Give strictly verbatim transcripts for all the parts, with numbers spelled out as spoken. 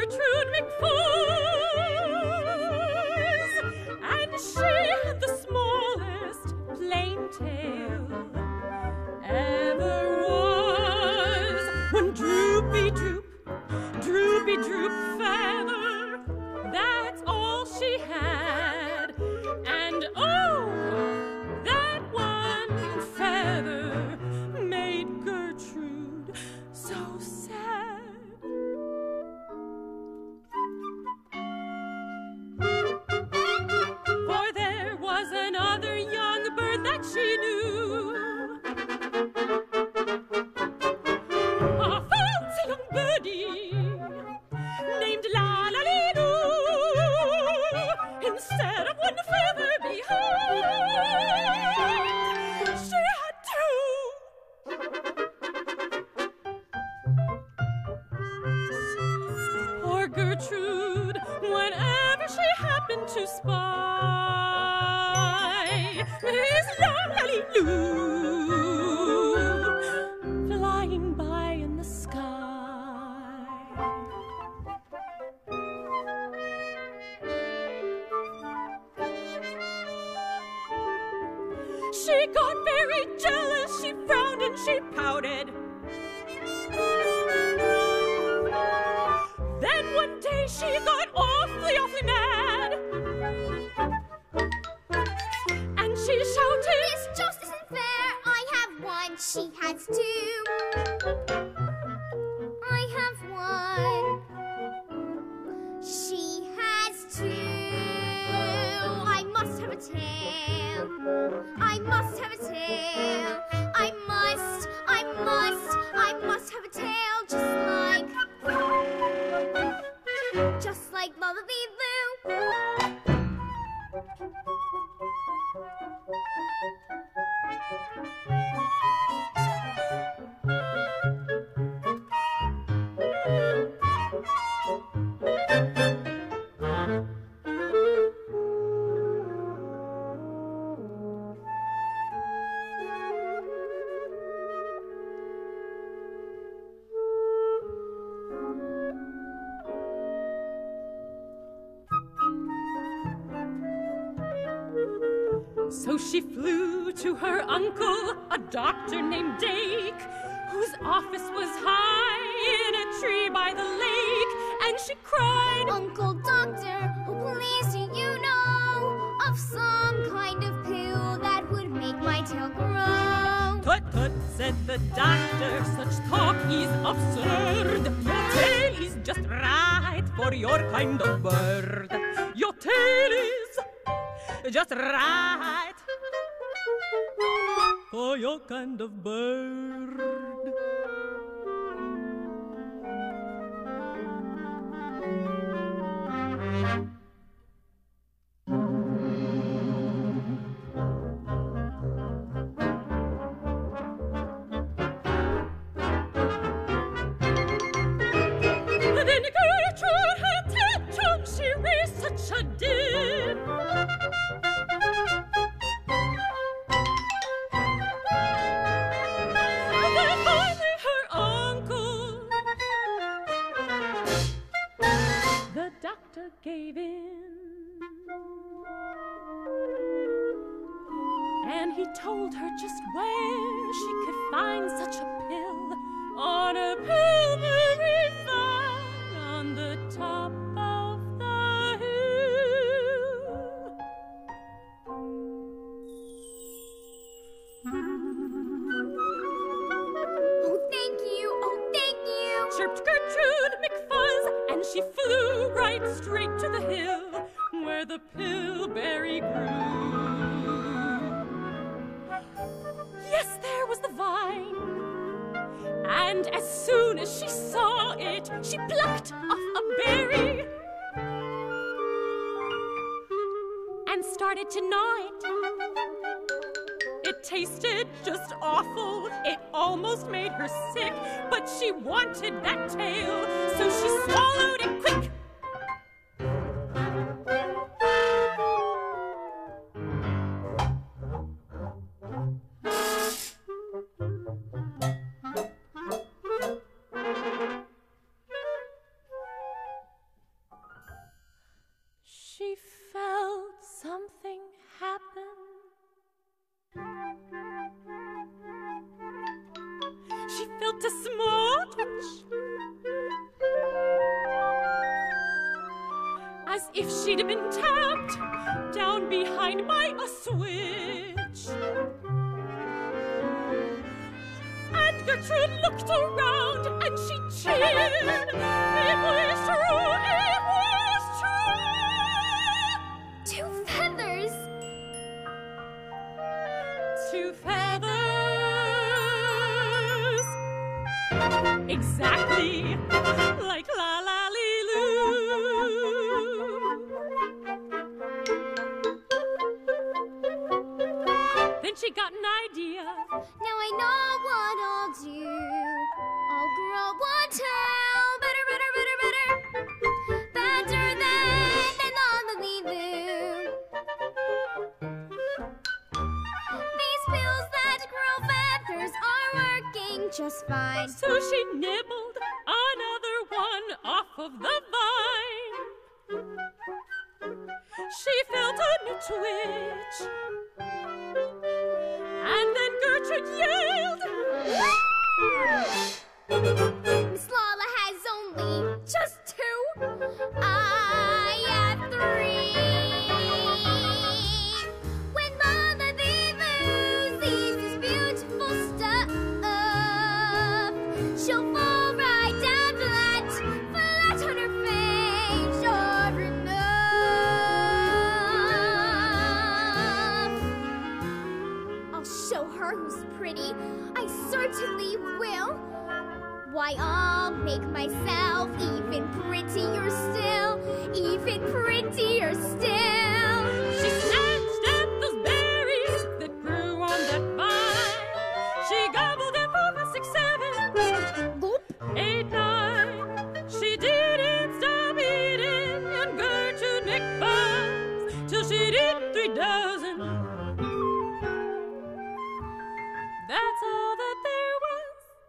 Gertrude McFuzz, and she had the smallest plain tail ever was. One droopy droop, droopy droop feather, that's all she had. And oh, that one feather made Gertrude so sad. For there was another young bird that she knew, a fancy young birdie named La La Lee Loo. Instead of one feather behind, she had two. Poor Gertrude, whenever she happened to spy Miss La La Lee Loo flying by in the sky, she got very jealous, she frowned and she pouted. Then one day she got awfully, awfully mad, and she shouted, This just isn't fair. I have one, she has two. I have one, she has two. I must have a tail. I must have a tail. I must, I must, I must have a tail, just like, just like La La Lee Loo. So she flew to her uncle, a doctor named Dake, whose office was high in a tree by the lake, and she cried, Uncle Doctor, oh please do you know of some kind of pill that would make my tail grow? Tut tut, said the doctor, such talk is absurd. Your tail is just right for your kind of bird. Your tail is just right for your kind of bird. Then Gertrude had tantrum, she raised such a din. Then finally her uncle, the doctor, gave in, and he told her just where she could find such a pill on a pillory fan on the top of the hill. Oh, thank you, oh, thank you. Chirped Gertrude McFuzz, and she flew right straight to the hill where the pillberry grew. Yes, there was the vine, and as soon as she saw it, she plucked off a berry and started to gnaw it. It tasted just awful, it almost made her sick, but she wanted that tail, so she swallowed it quick. she felt a small twitch, as if she'd been tapped down behind by a switch. And Gertrude looked around and she cheered. It was true, it was true. Two feathers. Two feathers. Exactly like La La Lee Loo. Then she got an idea. Now I know what I'll do. I'll grow one tail. Better, better, better, better. Better than than all the Lulu. These pills that grow feathers are working just fine. So she nibbled another one off of the vine. She felt a new twitch. And then Gertrude yelled, Miss Lala has only just two. I have three. When Lala Lulu sees this beautiful stuff, she'll fall right down flat, flat on her face, sure enough. I'll show her who's pretty. I certainly will. Why, I'll make myself even prettier still, even prettier still. she snatched at those berries that grew on that vine. She gobbled them for a six, seven, Gulp. eight, nine. She didn't stop eating, and Gertrude McBuzz, till she'd eat three dozen. That's all that there was.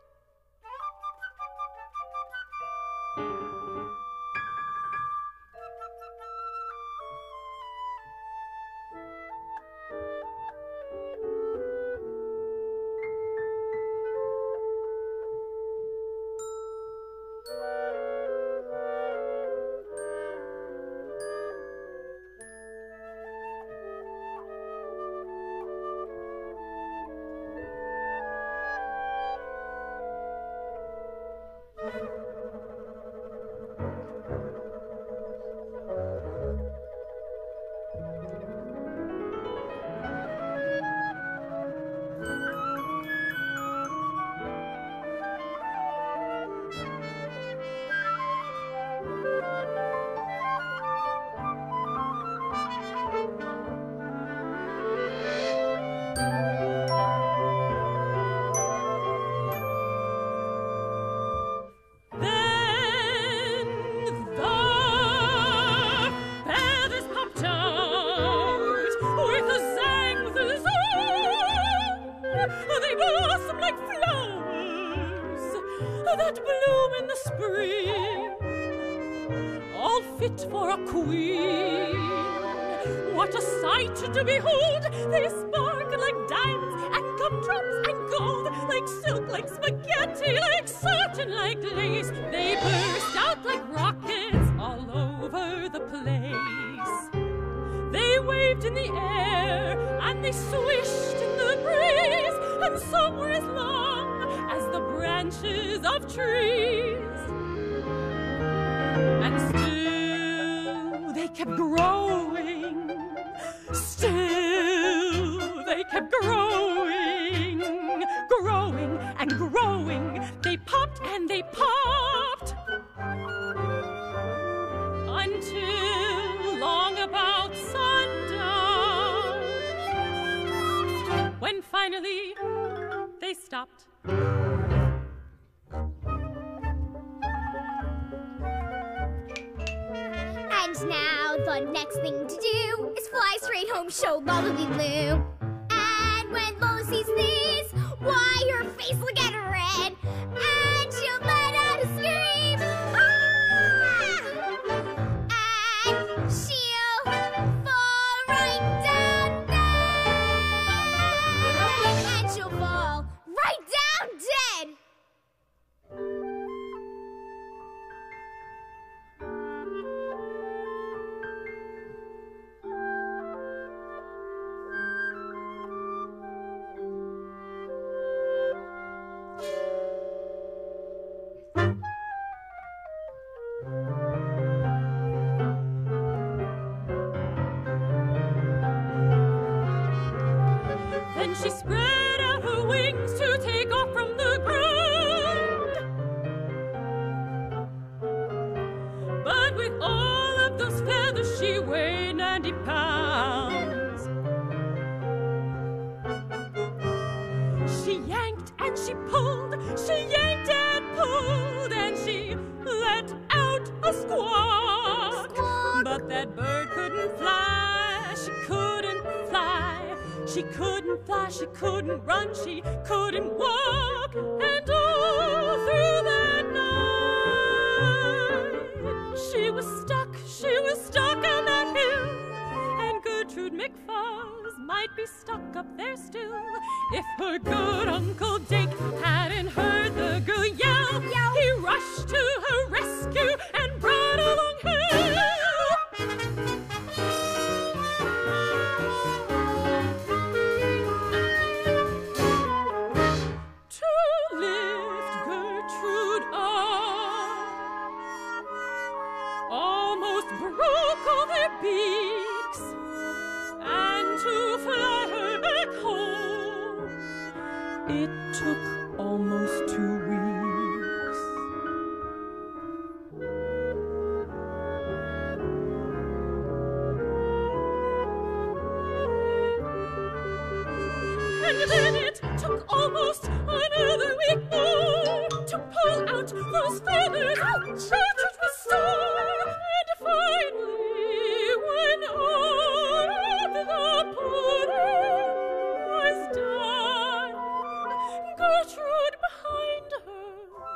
That bloom in the spring, all fit for a queen. What a sight to behold! They sparkle like diamonds and gumdrops and gold, like silk, like spaghetti, like satin, like lace. They burst out like rockets all over the place. They waved in the air and they swished in the breeze, and some were as long as the branches of trees. And still they kept growing. Still they kept growing, growing and growing. They popped and they popped until long about sundown, when finally they stopped. And now the next thing to do is fly straight home, show Lala Lulu. And when Lola sees this, why, her face will get red, and she'll let out a scream. Ah! And she'll fall right down dead. And she'll fall right down dead. those feathers, she weighed ninety pounds. She yanked and she pulled, she yanked and pulled, and she let out a squawk. Squawk. But that bird couldn't fly, she couldn't fly. She couldn't fly, she couldn't run, she couldn't walk. And all through that night, she was stuck, she was stuck on that hill. And Gertrude McFuzz might be stuck up there still if her good Uncle Dake hadn't heard the girl yell. Yell. He rushed to her rescue and brought along help. To lift Gertrude up, almost broke all their beaks, and to fly her back home, it took almost two weeks. And then it took almost another week more to pull out those feathers. Gertrude was sore, and finally, when all of the pulling was done, Gertrude behind her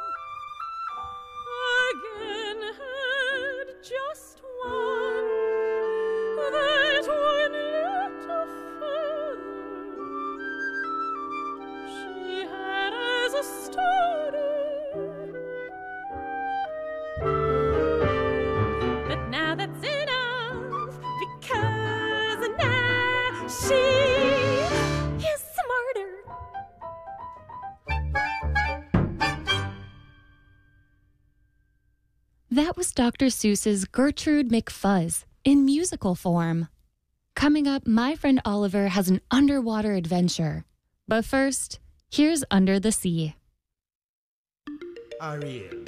again had just one, that one little feather she had as a starter. But now that's enough, because now she is smarter. That was Doctor Seuss's Gertrude McFuzz in musical form. Coming up, my friend Oliver has an underwater adventure. But first, here's Under the Sea. Ariel.